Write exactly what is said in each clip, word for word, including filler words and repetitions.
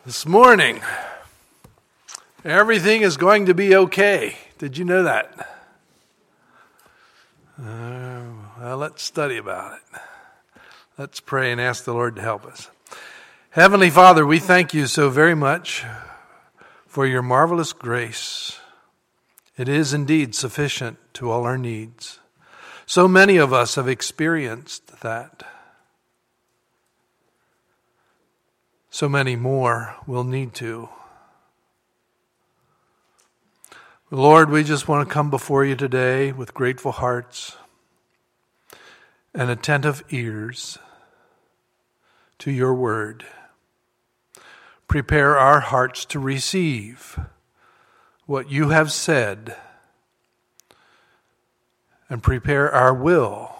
This morning, everything is going to be okay. Did you know that? Uh, well, let's study about it. Let's pray and ask the Lord to help us. Heavenly Father, we thank you so very much for your marvelous grace. It is indeed sufficient to all our needs. So many of us have experienced that. So many more will need to. Lord, we just want to come before you today with grateful hearts and attentive ears to your word. Prepare our hearts to receive what you have said, and prepare our will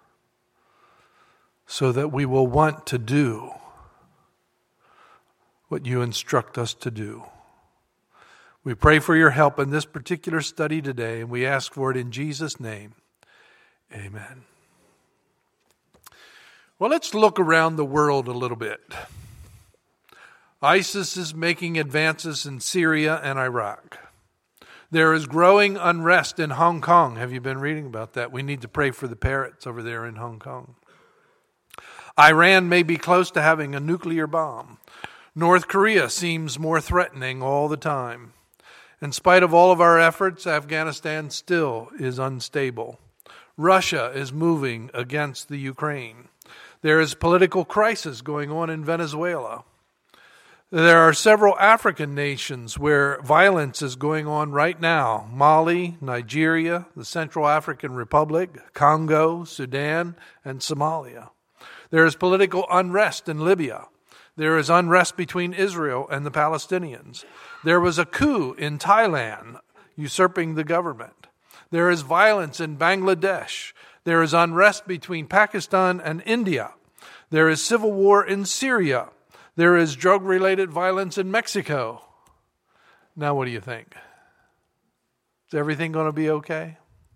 so that we will want to do what you instruct us to do. We pray for your help in this particular study today, and we ask for it in Jesus' name. Amen. Well, let's look around the world a little bit. ISIS is making advances in Syria and Iraq. There is growing unrest in Hong Kong. Have you been reading about that? We need to pray for the parrots over there in Hong Kong. Iran may be close to having a nuclear bomb. North Korea seems more threatening all the time. In spite of all of our efforts, Afghanistan still is unstable. Russia is moving against the Ukraine. There is political crisis going on in Venezuela. There are several African nations where violence is going on right now. Mali, Nigeria, the Central African Republic, Congo, Sudan, and Somalia. There is political unrest in Libya. There is unrest between Israel and the Palestinians. There was a coup in Thailand, usurping the government. There is violence in Bangladesh. There is unrest between Pakistan and India. There is civil war in Syria. There is drug-related violence in Mexico. Now what do you think? Is everything going to be okay?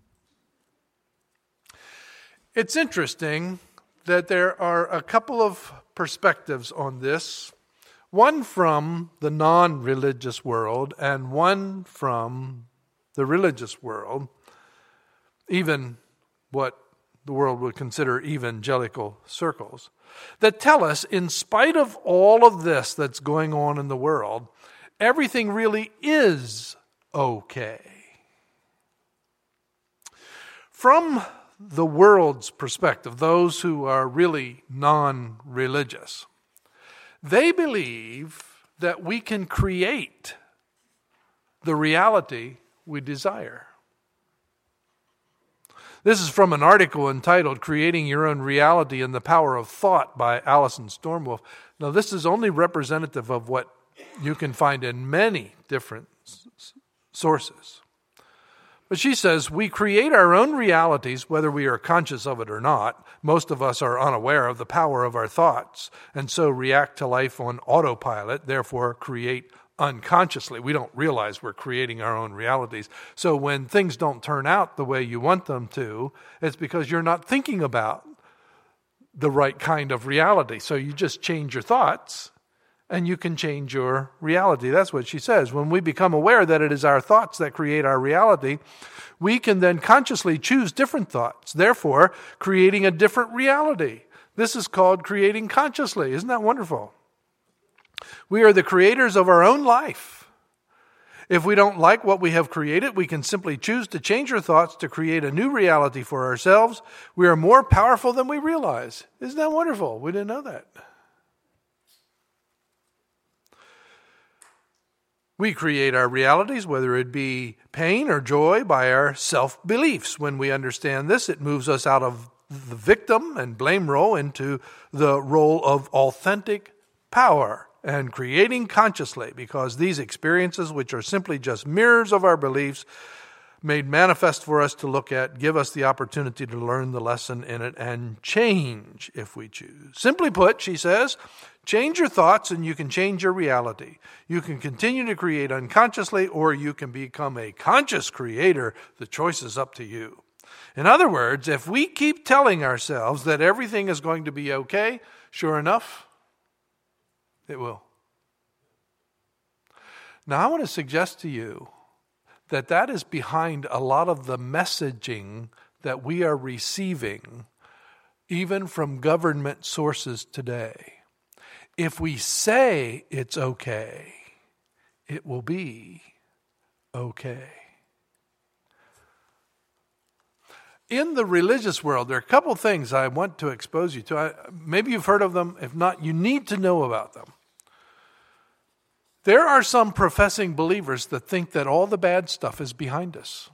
It's interesting that there are a couple of perspectives on this, one from the non-religious world and one from the religious world, even what the world would consider evangelical circles, that tell us, in spite of all of this that's going on in the world, everything really is okay. From the world's perspective, those who are really non-religious, they believe that we can create the reality we desire. This is from an article entitled Creating Your Own Reality and the Power of Thought by Alison Stormwolf. Now, this is only representative of what you can find in many different s- sources. But she says, we create our own realities, whether we are conscious of it or not. Most of us are unaware of the power of our thoughts, and so react to life on autopilot, therefore create unconsciously. We don't realize we're creating our own realities. So when things don't turn out the way you want them to, it's because you're not thinking about the right kind of reality. So you just change your thoughts, and you can change your reality. That's what she says. When we become aware that it is our thoughts that create our reality, we can then consciously choose different thoughts, therefore creating a different reality. This is called creating consciously. Isn't that wonderful? We are the creators of our own life. If we don't like what we have created, we can simply choose to change our thoughts to create a new reality for ourselves. We are more powerful than we realize. Isn't that wonderful? We didn't know that. We create our realities, whether it be pain or joy, by our self-beliefs. When we understand this, it moves us out of the victim and blame role into the role of authentic power and creating consciously, because these experiences, which are simply just mirrors of our beliefs, made manifest for us to look at, give us the opportunity to learn the lesson in it and change if we choose. Simply put, she says, change your thoughts and you can change your reality. You can continue to create unconsciously, or you can become a conscious creator. The choice is up to you. In other words, if we keep telling ourselves that everything is going to be okay, sure enough, it will. Now, I want to suggest to you that that is behind a lot of the messaging that we are receiving, even from government sources today. If we say it's okay, it will be okay. In the religious world, there are a couple things I want to expose you to. I, maybe you've heard of them. If not, you need to know about them. There are some professing believers that think that all the bad stuff is behind us.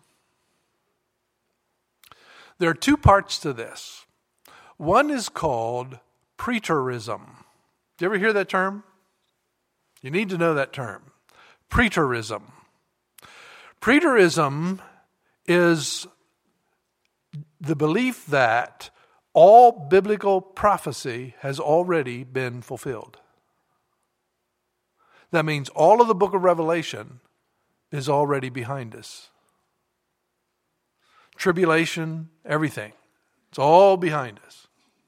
There are two parts to this. One is called preterism. Do you ever hear that term? You need to know that term. Preterism. Preterism is the belief that all biblical prophecy has already been fulfilled. That means all of the book of Revelation is already behind us. Tribulation, everything. It's all behind us.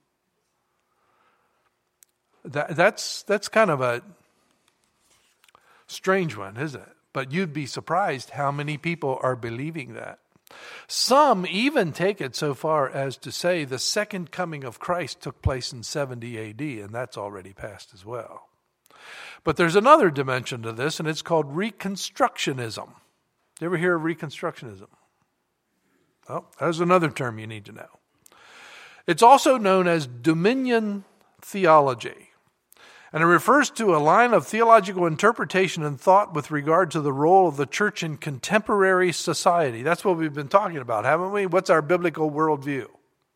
That, that's, that's kind of a strange one, isn't it? But you'd be surprised how many people are believing that. Some even take it so far as to say the second coming of Christ took place in seventy A D, and that's already passed as well. But there's another dimension to this, and it's called Reconstructionism. You ever hear of Reconstructionism? Oh, there's another term you need to know. It's also known as dominion theology. And it refers to a line of theological interpretation and thought with regard to the role of the church in contemporary society. That's what we've been talking about, haven't we? What's our biblical worldview?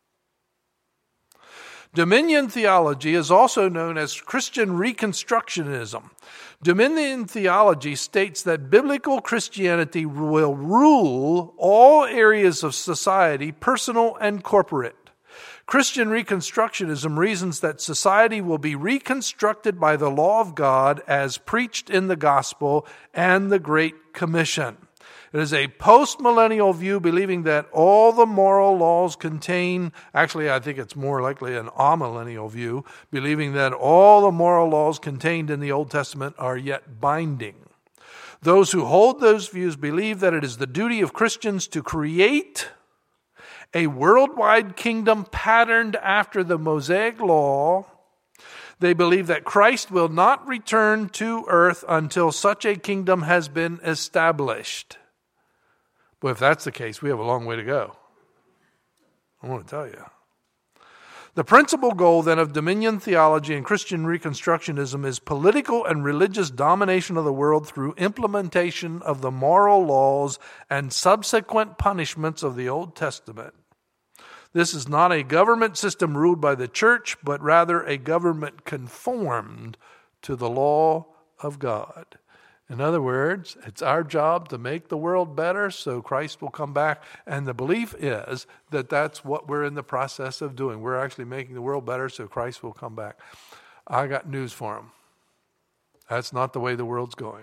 Dominion theology is also known as Christian Reconstructionism. Dominion theology states that biblical Christianity will rule all areas of society, personal and corporate. Christian Reconstructionism reasons that society will be reconstructed by the law of God as preached in the gospel and the Great Commission. It is a post-millennial view believing that all the moral laws contain, actually I think it's more likely an amillennial view, believing that all the moral laws contained in the Old Testament are yet binding. Those who hold those views believe that it is the duty of Christians to create a worldwide kingdom patterned after the Mosaic law. They believe that Christ will not return to earth until such a kingdom has been established. But if that's the case, we have a long way to go. I want to tell you. The principal goal then of dominion theology and Christian Reconstructionism is political and religious domination of the world through implementation of the moral laws and subsequent punishments of the Old Testament. This is not a government system ruled by the church, but rather a government conformed to the law of God. In other words, it's our job to make the world better so Christ will come back. And the belief is that that's what we're in the process of doing. We're actually making the world better so Christ will come back. I got news for him. That's not the way the world's going.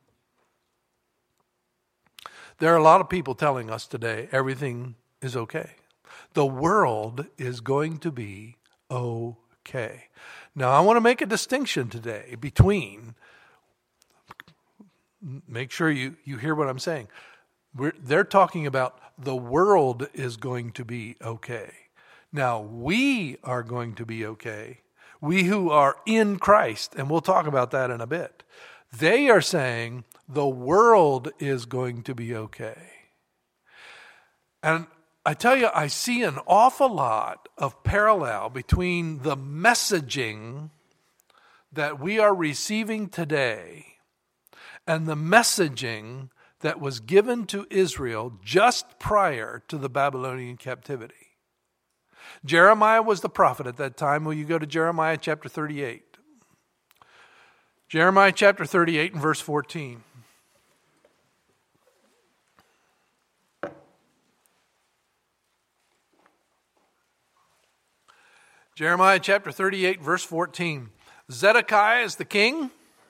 There are a lot of people telling us today everything is okay. The world is going to be okay. Now, I want to make a distinction today between, make sure you, you hear what I'm saying. We're, they're talking about the world is going to be okay. Now, we are going to be okay. We who are in Christ, and we'll talk about that in a bit. They are saying the world is going to be okay. And I tell you, I see an awful lot of parallel between the messaging that we are receiving today and the messaging that was given to Israel just prior to the Babylonian captivity. Jeremiah was the prophet at that time. Will you go to Jeremiah chapter thirty-eight? Jeremiah chapter thirty-eight and verse fourteen. Jeremiah chapter thirty-eight, verse fourteen. Zedekiah is the king.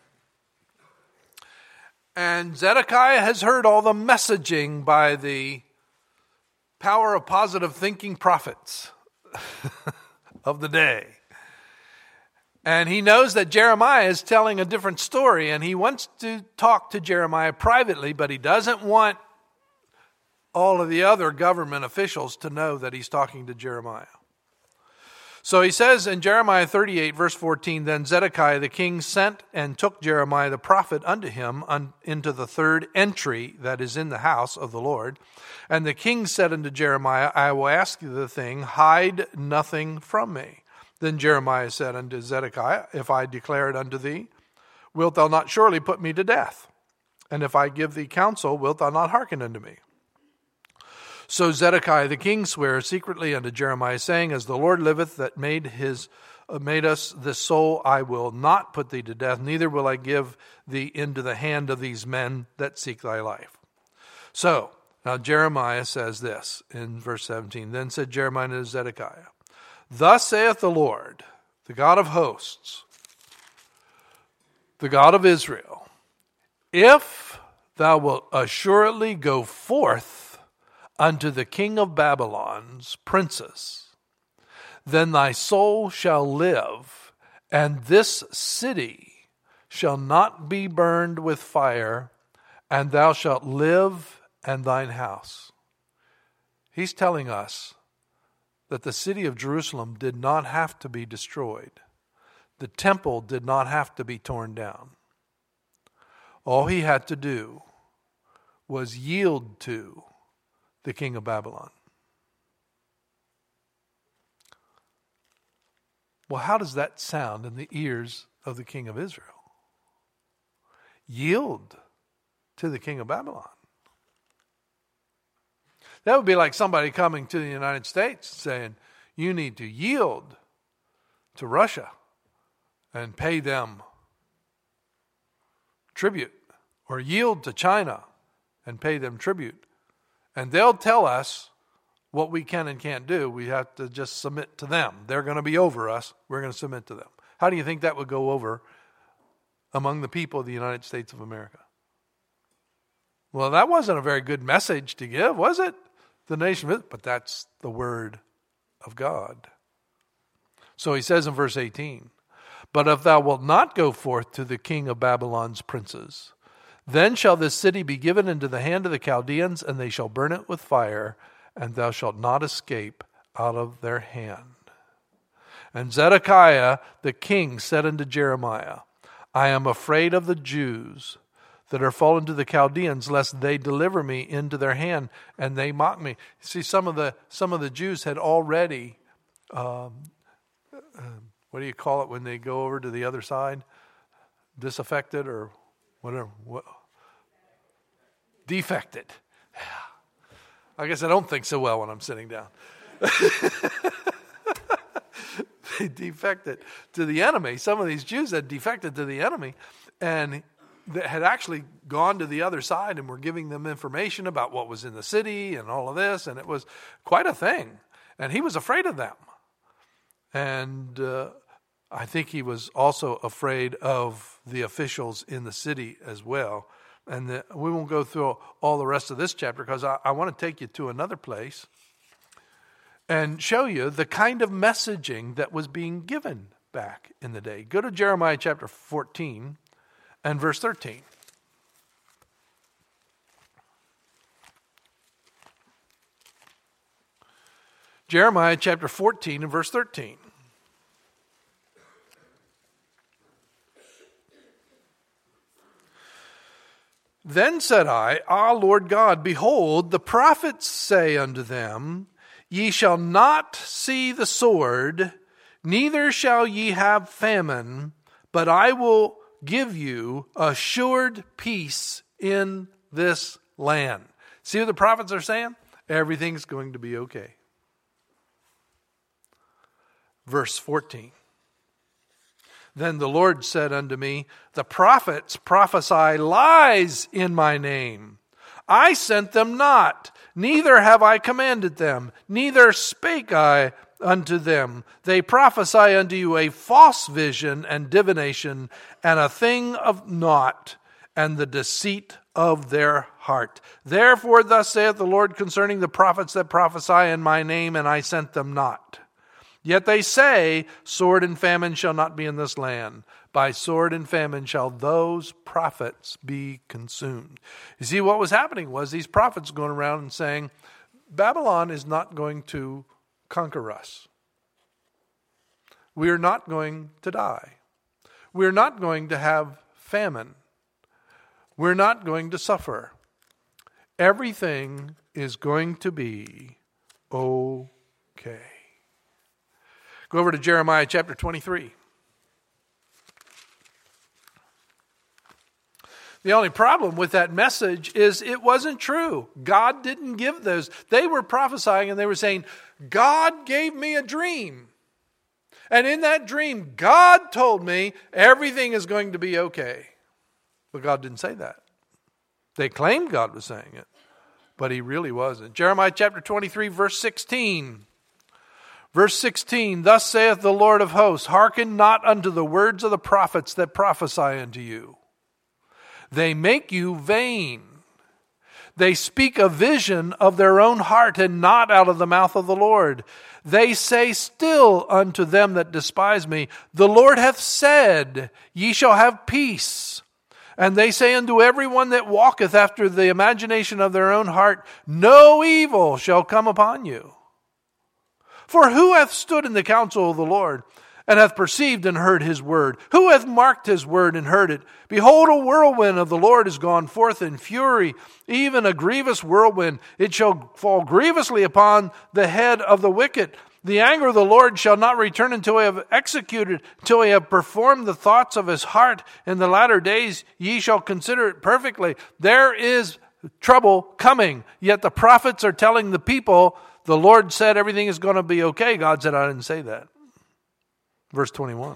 And Zedekiah has heard all the messaging by the power of positive thinking prophets of the day. And he knows that Jeremiah is telling a different story, and he wants to talk to Jeremiah privately, but he doesn't want all of the other government officials to know that he's talking to Jeremiah. So he says in Jeremiah thirty-eight, verse fourteen, Then Zedekiah the king sent and took Jeremiah the prophet unto him un, into the third entry that is in the house of the Lord. And the king said unto Jeremiah, I will ask you the thing, hide nothing from me. Then Jeremiah said unto Zedekiah, If I declare it unto thee, wilt thou not surely put me to death? And if I give thee counsel, wilt thou not hearken unto me? So Zedekiah the king sware secretly unto Jeremiah, saying, As the Lord liveth that made his uh, made us this soul, I will not put thee to death, neither will I give thee into the hand of these men that seek thy life. So now Jeremiah says this in verse seventeen. Then said Jeremiah to Zedekiah, Thus saith the Lord, the God of hosts, the God of Israel, if thou wilt assuredly go forth unto the king of Babylon's princes, then thy soul shall live, and this city shall not be burned with fire, and thou shalt live and thine house. He's telling us that the city of Jerusalem did not have to be destroyed. The temple did not have to be torn down. All he had to do was yield to the king of Babylon. Well, how does that sound in the ears of the king of Israel? Yield to the king of Babylon. That would be like somebody coming to the United States saying, you need to yield to Russia and pay them tribute, or yield to China and pay them tribute. And they'll tell us what we can and can't do. We have to just submit to them. They're going to be over us. We're going to submit to them. How do you think that would go over among the people of the United States of America? Well, that wasn't a very good message to give, was it? The nation of Israel. But that's the word of God. So he says in verse eighteen, But if thou wilt not go forth to the king of Babylon's princes, then shall this city be given into the hand of the Chaldeans, and they shall burn it with fire, and thou shalt not escape out of their hand. And Zedekiah the king said unto Jeremiah, I am afraid of the Jews that are fallen to the Chaldeans, lest they deliver me into their hand, and they mock me. See, some of the some of the Jews had already, um, uh, what do you call it when they go over to the other side? Disaffected or whatever. What? Defected. I guess I don't think so well when I'm sitting down. They defected to the enemy. Some of these Jews had defected to the enemy and that had actually gone to the other side and were giving them information about what was in the city and all of this. And it was quite a thing. And he was afraid of them. And uh, I think he was also afraid of the officials in the city as well. And the, we won't go through all the rest of this chapter because I, I want to take you to another place and show you the kind of messaging that was being given back in the day. Go to Jeremiah chapter fourteen and verse thirteen. Jeremiah chapter fourteen and verse thirteen. Then said I, Ah, Lord God, behold, the prophets say unto them, Ye shall not see the sword, neither shall ye have famine, but I will give you assured peace in this land. See what the prophets are saying? Everything's going to be okay. Verse fourteen. Then the Lord said unto me, The prophets prophesy lies in my name. I sent them not, neither have I commanded them, neither spake I unto them. They prophesy unto you a false vision and divination, and a thing of naught, and the deceit of their heart. Therefore thus saith the Lord concerning the prophets that prophesy in my name, and I sent them not. Yet they say, sword and famine shall not be in this land. By sword and famine shall those prophets be consumed. You see, what was happening was these prophets going around and saying, Babylon is not going to conquer us. We are not going to die. We're not going to have famine. We're not going to suffer. Everything is going to be okay. Go over to Jeremiah chapter twenty-three. The only problem with that message is it wasn't true. God didn't give those. They were prophesying and they were saying, God gave me a dream. And in that dream, God told me everything is going to be okay. But God didn't say that. They claimed God was saying it, but he really wasn't. Jeremiah chapter twenty-three, verse sixteen. Verse sixteen, thus saith the Lord of hosts, hearken not unto the words of the prophets that prophesy unto you. They make you vain. They speak a vision of their own heart and not out of the mouth of the Lord. They say still unto them that despise me, the Lord hath said, ye shall have peace. And they say unto everyone that walketh after the imagination of their own heart, no evil shall come upon you. For who hath stood in the counsel of the Lord, and hath perceived and heard his word? Who hath marked his word and heard it? Behold, a whirlwind of the Lord is gone forth in fury, even a grievous whirlwind. It shall fall grievously upon the head of the wicked. The anger of the Lord shall not return until he have executed, until he have performed the thoughts of his heart. In the latter days ye shall consider it perfectly. There is trouble coming, yet the prophets are telling the people, the Lord said everything is going to be okay. God said, I didn't say that. Verse twenty-one.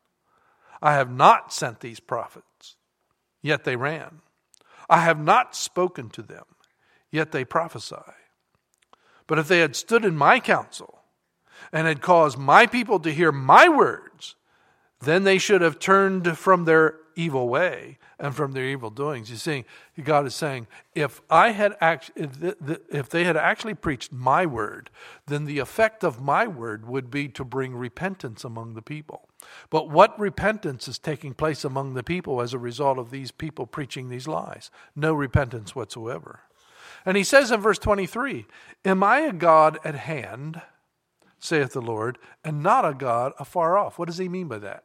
I have not sent these prophets, yet they ran. I have not spoken to them, yet they prophesy. But if they had stood in my counsel and had caused my people to hear my words, then they should have turned from their evil way and from their evil doings. You see, God is saying, if I had act, if, the, the, if they had actually preached my word, then the effect of my word would be to bring repentance among the people. But what repentance is taking place among the people as a result of these people preaching these lies? No repentance whatsoever. And he says in verse twenty-three, am I a God at hand, saith the Lord, and not a God afar off? What does he mean by that?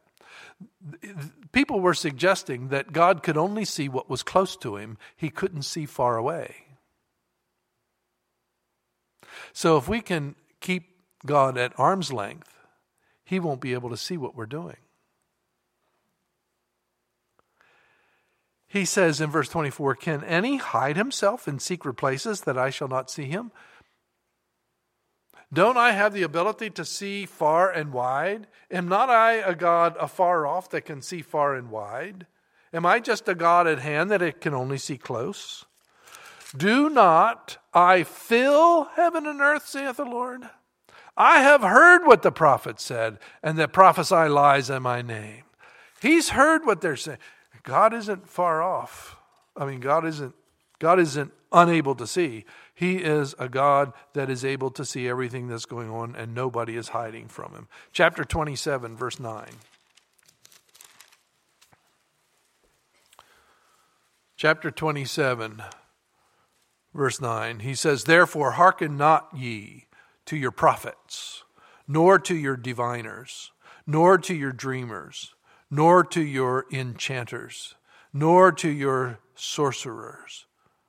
People were suggesting that God could only see what was close to him. He couldn't see far away. So if we can keep God at arm's length, he won't be able to see what we're doing. He says in verse twenty-four, can any hide himself in secret places that I shall not see him? Don't I have the ability to see far and wide? Am not I a God afar off that can see far and wide? Am I just a God at hand that it can only see close? Do not I fill heaven and earth, saith the Lord? I have heard what the prophets said, and that prophesy lies in my name. He's heard what they're saying. God isn't far off. I mean, God isn't, God isn't unable to see. He is a God that is able to see everything that's going on, and nobody is hiding from him. Chapter twenty-seven, verse nine. Chapter twenty-seven, verse nine. He says, therefore hearken not ye to your prophets, nor to your diviners, nor to your dreamers, nor to your enchanters, nor to your sorcerers,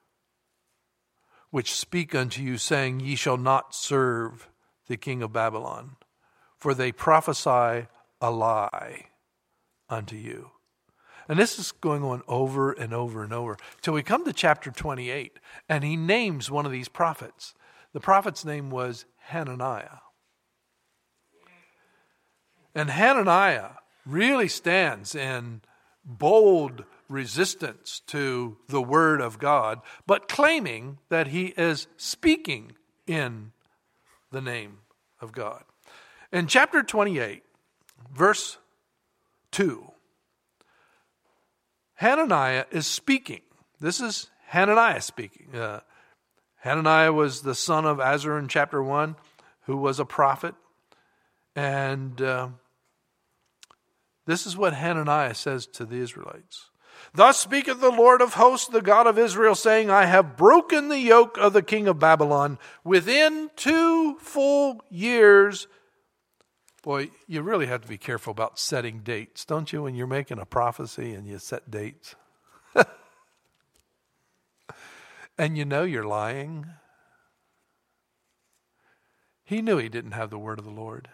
which speak unto you, saying, ye shall not serve the king of Babylon, for they prophesy a lie unto you. And this is going on over and over and over till we come to chapter twenty-eight, and he names one of these prophets. The prophet's name was Hananiah. And Hananiah really stands in bold resistance to the word of God, but claiming that he is speaking in the name of God. In chapter twenty-eight, verse two, Hananiah is speaking. This is Hananiah speaking. Uh, Hananiah was the son of Azur in chapter one, who was a prophet. And uh, this is what Hananiah says to the Israelites. Thus speaketh the Lord of hosts, the God of Israel, saying, I have broken the yoke of the king of Babylon within two full years. Boy, you really have to be careful about setting dates, don't you, when you're making a prophecy and you set dates? And you know you're lying. He knew he didn't have the word of the Lord.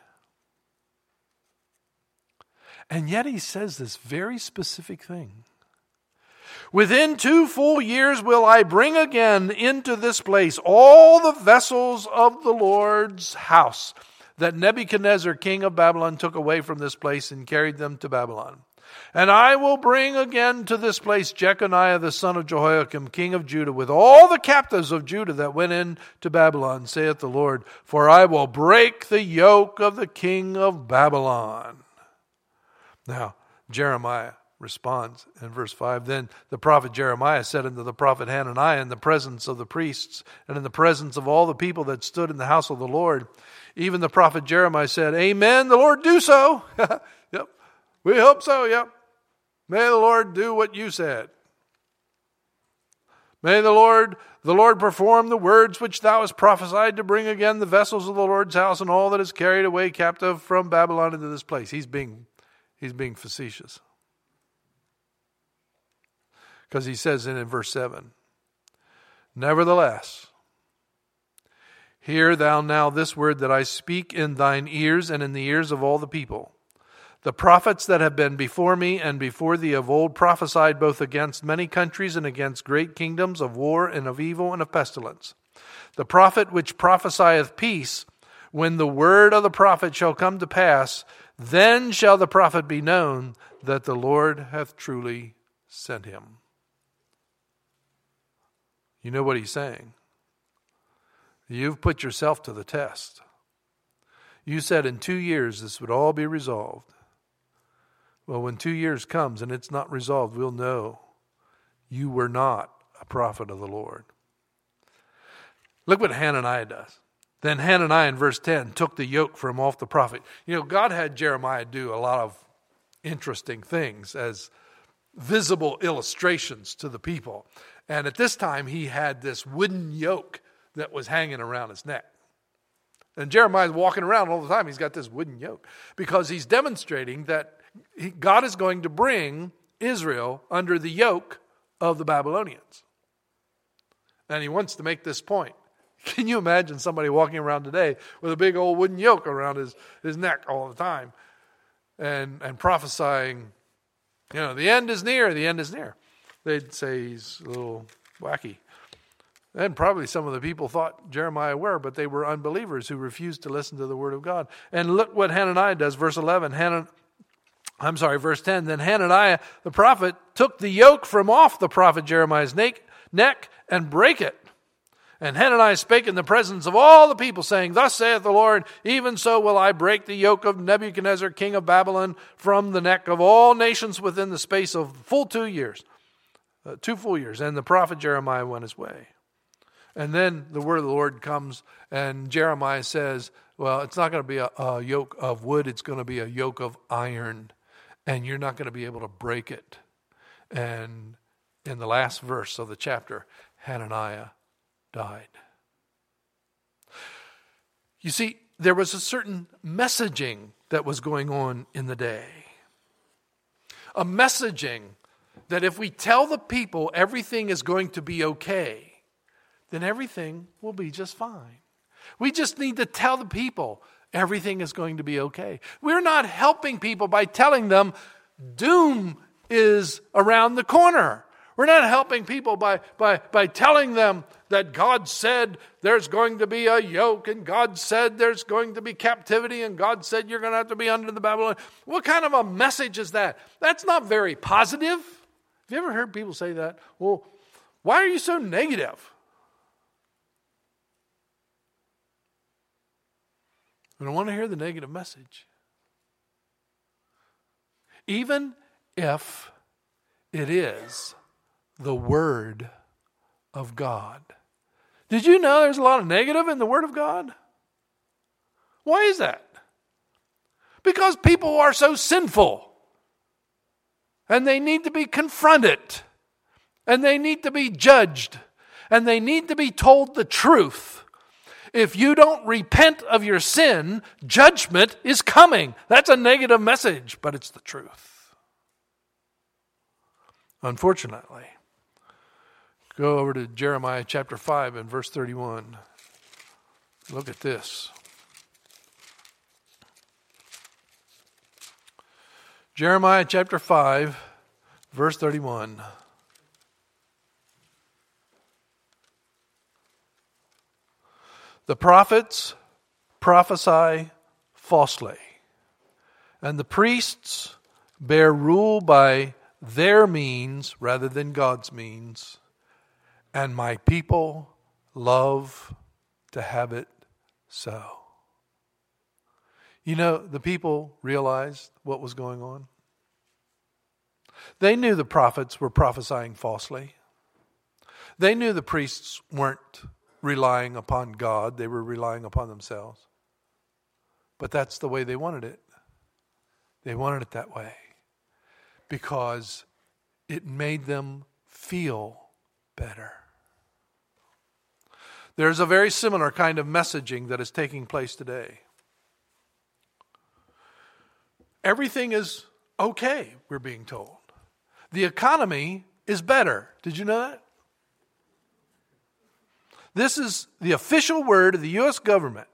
And yet he says this very specific thing. Within two full years will I bring again into this place all the vessels of the Lord's house that Nebuchadnezzar, king of Babylon, took away from this place and carried them to Babylon. And I will bring again to this place Jeconiah the son of Jehoiakim, king of Judah, with all the captives of Judah that went into Babylon, saith the Lord, for I will break the yoke of the king of Babylon. Now, Jeremiah responds in verse five. Then the prophet Jeremiah said unto the prophet Hananiah in the presence of the priests and in the presence of all the people that stood in the house of the Lord, even the prophet Jeremiah said, Amen, the Lord do so. Yep, we hope so, yep. May the Lord do what you said. May the Lord, the Lord perform the words which thou hast prophesied to bring again the vessels of the Lord's house and all that is carried away captive from Babylon into this place. He's being, he's being facetious. Because he says in, in verse seven, Nevertheless, hear thou now this word that I speak in thine ears and in the ears of all the people. The prophets that have been before me and before thee of old prophesied both against many countries and against great kingdoms of war and of evil and of pestilence. The prophet which prophesieth peace, when the word of the prophet shall come to pass, then shall the prophet be known that the Lord hath truly sent him. You know what he's saying? You've put yourself to the test. You said in two years this would all be resolved. Well, when two years comes and it's not resolved, we'll know you were not a prophet of the Lord. Look what Hananiah does. Then Hananiah in verse ten took the yoke from off the prophet. You know, God had Jeremiah do a lot of interesting things as visible illustrations to the people. And at this time, he had this wooden yoke that was hanging around his neck. And Jeremiah's walking around all the time. He's got this wooden yoke because he's demonstrating that he, God is going to bring Israel under the yoke of the Babylonians. And he wants to make this point. Can you imagine somebody walking around today with a big old wooden yoke around his, his neck all the time and, and prophesying, you know, the end is near, the end is near. They'd say he's a little wacky. And probably some of the people thought Jeremiah were, but they were unbelievers who refused to listen to the word of God. And look what Hananiah does, verse eleven. Hanan, I'm sorry, verse ten. Then Hananiah the prophet took the yoke from off the prophet Jeremiah's neck, neck and brake it. And Hananiah spake in the presence of all the people, saying, Thus saith the Lord, even so will I break the yoke of Nebuchadnezzar, king of Babylon, from the neck of all nations within the space of full two years. Uh, two full years. And the prophet Jeremiah went his way. And then the word of the Lord comes, and Jeremiah says, well, it's not going to be a, a yoke of wood, it's going to be a yoke of iron, and you're not going to be able to break it. And in the last verse of the chapter, Hananiah died. You see, there was a certain messaging that was going on in the day. A messaging that if we tell the people everything is going to be okay, then everything will be just fine. We just need to tell the people everything is going to be okay. We're not helping people by telling them doom is around the corner. We're not helping people by, by, by telling them that God said there's going to be a yoke and God said there's going to be captivity and God said you're going to have to be under the Babylon. What kind of a message is that? That's not very positive. Have you ever heard people say that? Well, why are you so negative? I don't want to hear the negative message. Even if it is the Word of God. Did you know there's a lot of negative in the Word of God? Why is that? Because people are so sinful. And they need to be confronted. And they need to be judged. And they need to be told the truth. If you don't repent of your sin, judgment is coming. That's a negative message, but it's the truth. Unfortunately. Go over to Jeremiah chapter five and verse thirty-one. Look at this. Jeremiah chapter five, verse thirty-one. The prophets prophesy falsely, and the priests bear rule by their means rather than God's means, and my people love to have it so. You know, the people realized what was going on. They knew the prophets were prophesying falsely. They knew the priests weren't relying upon God. They were relying upon themselves. But that's the way they wanted it. They wanted it that way because it made them feel better. There's a very similar kind of messaging that is taking place today. Everything is okay, we're being told. The economy is better. Did you know that? This is the official word of the U S government,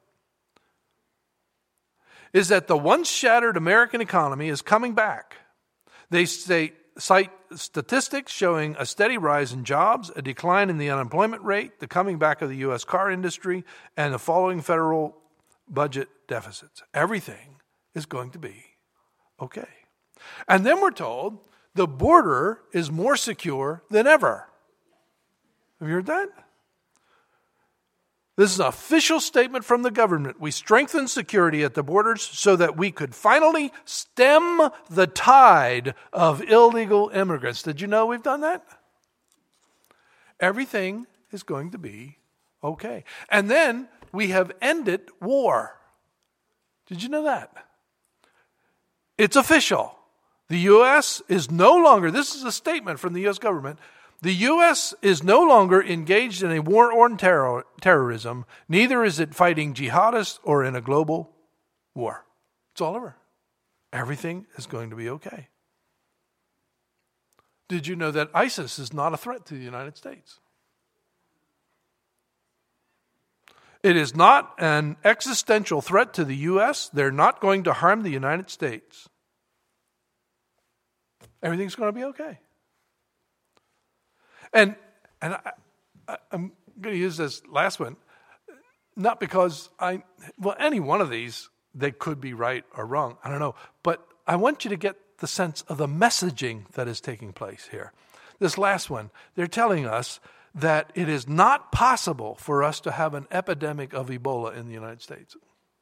is that the once shattered American economy is coming back. They state, cite statistics showing a steady rise in jobs, a decline in the unemployment rate, the coming back of the U S car industry, and the following federal budget deficits. Everything is going to be okay. And then we're told the border is more secure than ever. Have you heard that? This is an official statement from the government. We strengthened security at the borders so that we could finally stem the tide of illegal immigrants. Did you know we've done that? Everything is going to be okay. And then we have ended war. Did you know that? It's official. The U S is no longer, this is a statement from the U S government, the U S is no longer engaged in a war on terror, terrorism, neither is it fighting jihadists or in a global war. It's all over. Everything is going to be okay. Did you know that ISIS is not a threat to the United States? It is not an existential threat to the U S. They're not going to harm the United States. Everything's going to be okay. And and I, I, I'm going to use this last one, not because I, well, any one of these, they could be right or wrong. I don't know. But I want you to get the sense of the messaging that is taking place here. This last one, they're telling us that it is not possible for us to have an epidemic of Ebola in the United States.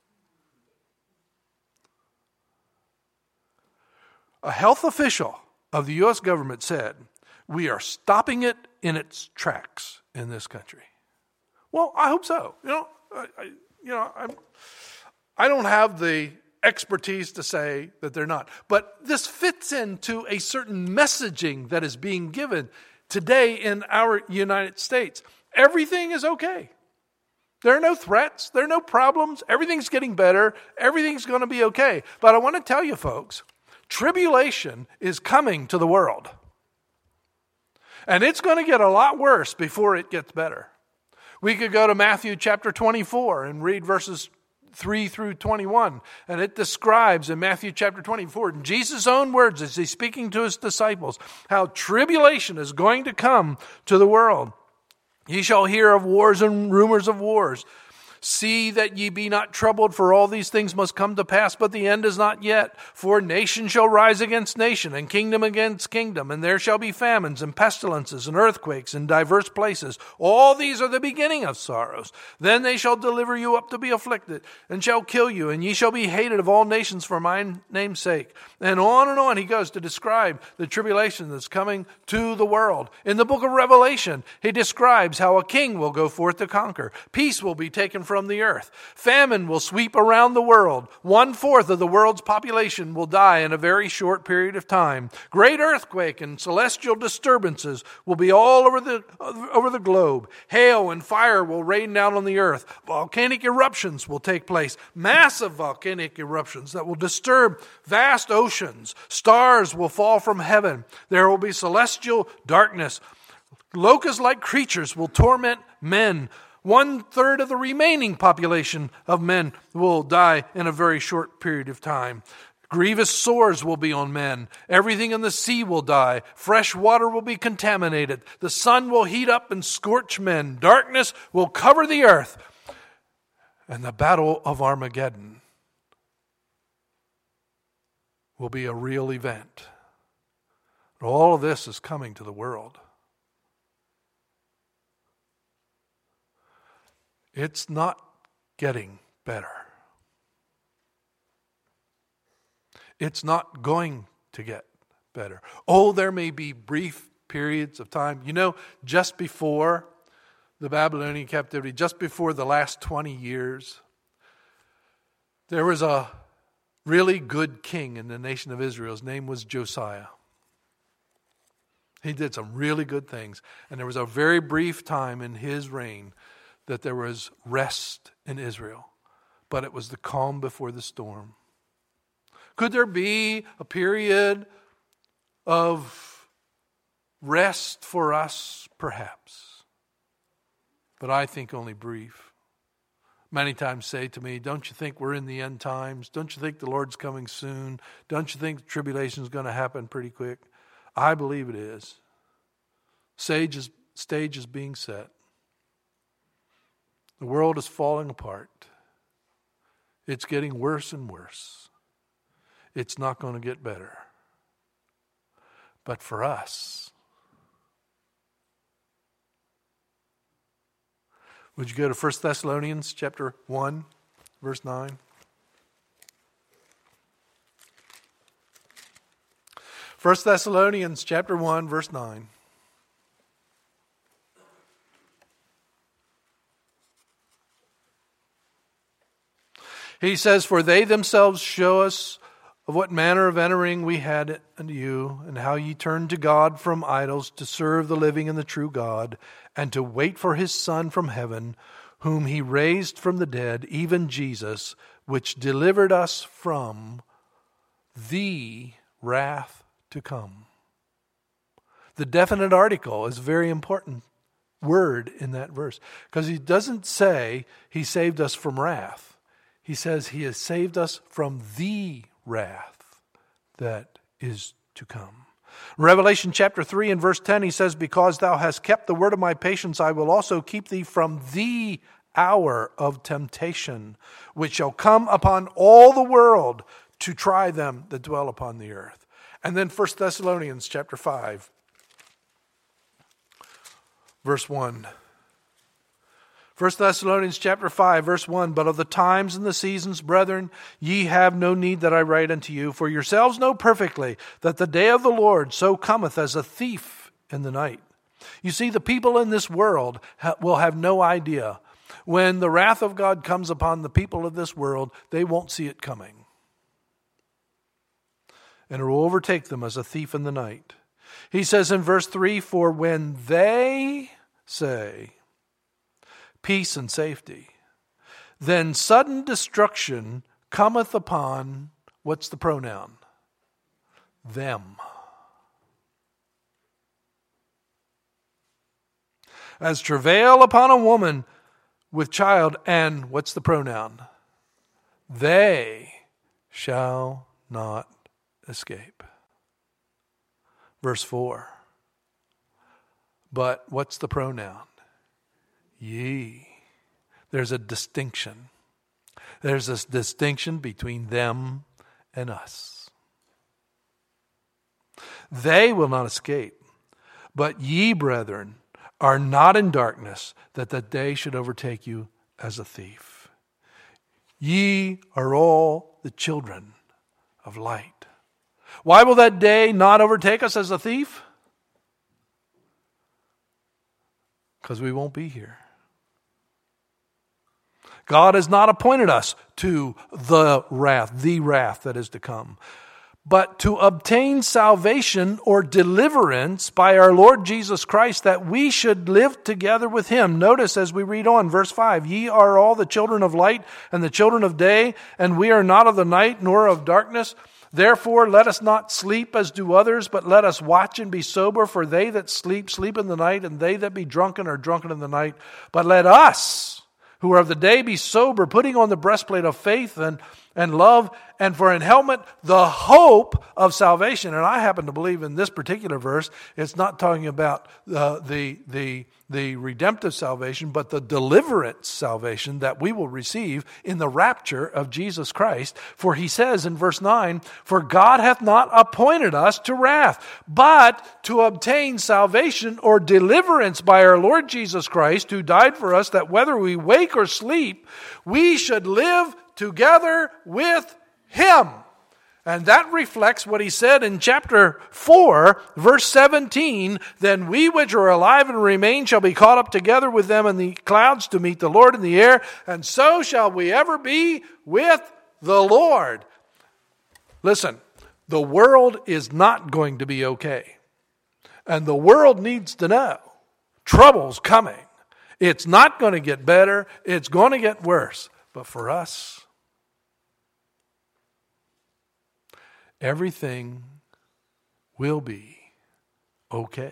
A health official of the U S government said, we are stopping it in its tracks in this country. Well, I hope so. You know, I, I, you know, I'm, I don't have the expertise to say that they're not. But this fits into a certain messaging that is being given today in our United States. Everything is okay. There are no threats. There are no problems. Everything's getting better. Everything's going to be okay. But I want to tell you, folks, tribulation is coming to the world. And it's going to get a lot worse before it gets better. We could go to Matthew chapter twenty-four and read verses three through twenty-one. And it describes in Matthew chapter twenty-four, in Jesus' own words, as he's speaking to his disciples, how tribulation is going to come to the world. Ye shall hear of wars and rumors of wars. See that ye be not troubled, for all these things must come to pass, but the end is not yet. For nation shall rise against nation, and kingdom against kingdom, and there shall be famines and pestilences and earthquakes in diverse places. All these are the beginning of sorrows. Then they shall deliver you up to be afflicted, and shall kill you, and ye shall be hated of all nations for my name's sake. And on and on he goes to describe the tribulation that's coming to the world. In the book of Revelation, he describes how a king will go forth to conquer. Peace will be taken from the earth. Famine will sweep around the world. One-fourth of the world's population will die in a very short period of time. Great earthquake and celestial disturbances will be all over the, over the globe. Hail and fire will rain down on the earth. Volcanic eruptions will take place. Massive volcanic eruptions that will disturb vast oceans. Stars will fall from heaven. There will be celestial darkness. Locust-like creatures will torment men. One-third of the remaining population of men will die in a very short period of time. Grievous sores will be on men. Everything in the sea will die. Fresh water will be contaminated. The sun will heat up and scorch men. Darkness will cover the earth. And the battle of Armageddon will be a real event. All of this is coming to the world. It's not getting better. It's not going to get better. Oh, there may be brief periods of time. You know, just before the Babylonian captivity, just before the last twenty years, there was a really good king in the nation of Israel. His name was Josiah. He did some really good things. And there was a very brief time in his reign that there was rest in Israel. But it was the calm before the storm. Could there be a period of rest for us? Perhaps. But I think only brief. Many times say to me, don't you think we're in the end times? Don't you think the Lord's coming soon? Don't you think the tribulation is going to happen pretty quick? I believe it is. Stage is, stage is being set. The world is falling apart. It's getting worse and worse. It's not going to get better. But for us, would you go to First Thessalonians chapter one, verse nine? First Thessalonians chapter one, verse nine. He says, for they themselves show us of what manner of entering we had unto you, and how ye turned to God from idols to serve the living and the true God, and to wait for his Son from heaven, whom he raised from the dead, even Jesus, which delivered us from the wrath to come. The definite article is a very important word in that verse, because he doesn't say he saved us from wrath. He says he has saved us from the wrath that is to come. Revelation chapter three and verse ten, he says, because thou hast kept the word of my patience, I will also keep thee from the hour of temptation, which shall come upon all the world to try them that dwell upon the earth. And then First Thessalonians chapter five, verse one. First Thessalonians chapter five, verse one, but of the times and the seasons, brethren, ye have no need that I write unto you, for yourselves know perfectly that the day of the Lord so cometh as a thief in the night. You see, the people in this world ha- will have no idea. When the wrath of God comes upon the people of this world, they won't see it coming. And it will overtake them as a thief in the night. He says in verse three, for when they say peace and safety, then sudden destruction cometh upon, what's the pronoun? Them. As travail upon a woman with child, and what's the pronoun? They shall not escape. Verse four. But what's the pronoun? Ye. There's a distinction. There's this distinction between them and us. They will not escape. But ye, brethren, are not in darkness, that the day should overtake you as a thief. Ye are all the children of light. Why will that day not overtake us as a thief? Because we won't be here. God has not appointed us to the wrath, the wrath that is to come, but to obtain salvation or deliverance by our Lord Jesus Christ, that we should live together with him. Notice as we read on, verse five, ye are all the children of light and the children of day, and we are not of the night nor of darkness. Therefore, let us not sleep as do others, but let us watch and be sober. For they that sleep, sleep in the night, and they that be drunken are drunken in the night. But let us, who are of the day, be sober, putting on the breastplate of faith and, and love, and for an helmet, the hope of salvation. And I happen to believe in this particular verse, it's not talking about uh, the, the, the redemptive salvation, but the deliverance salvation that we will receive in the rapture of Jesus Christ. For he says in verse nine, for God hath not appointed us to wrath, but to obtain salvation or deliverance by our Lord Jesus Christ, who died for us, that whether we wake or sleep, we should live together with him. And that reflects what he said in chapter four, verse seventeen, then we which are alive and remain shall be caught up together with them in the clouds to meet the Lord in the air, and so shall we ever be with the Lord. Listen, the world is not going to be okay. And the world needs to know trouble's coming. It's not going to get better. It's going to get worse. But for us, everything will be okay.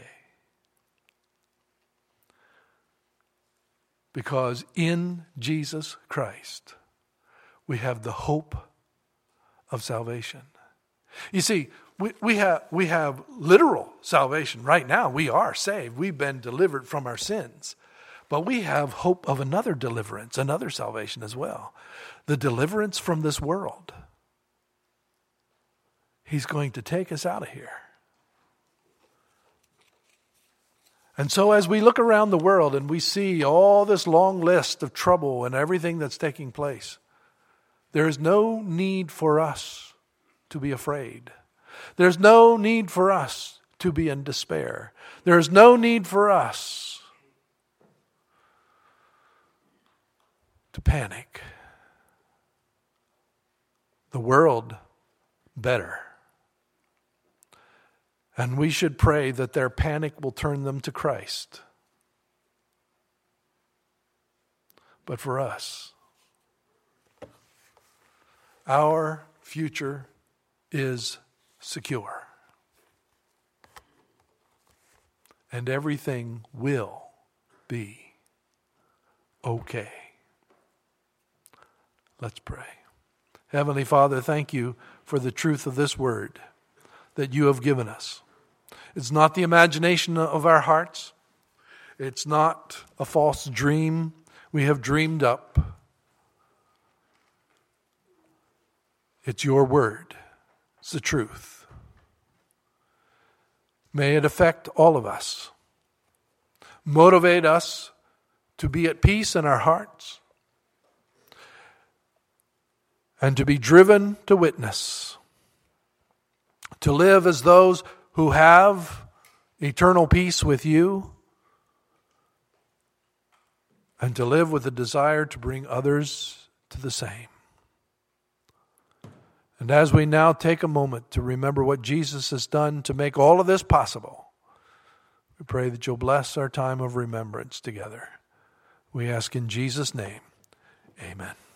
Because in Jesus Christ, we have the hope of salvation. You see, we, we have we have literal salvation right now. We are saved. We've been delivered from our sins. But we have hope of another deliverance, another salvation as well. The deliverance from this world. He's going to take us out of here. And so as we look around the world and we see all this long list of trouble and everything that's taking place, there is no need for us to be afraid. There's no need for us to be in despair. There's no need for us to panic. The world better. And we should pray that their panic will turn them to Christ. But for us, our future is secure. And everything will be okay. Let's pray. Heavenly Father, thank you for the truth of this word that you have given us. It's not the imagination of our hearts. It's not a false dream we have dreamed up. It's your word. It's the truth. May it affect all of us. Motivate us to be at peace in our hearts and to be driven to witness, to live as those who have eternal peace with you, and to live with a desire to bring others to the same. And as we now take a moment to remember what Jesus has done to make all of this possible, we pray that you'll bless our time of remembrance together. We ask in Jesus' name, amen.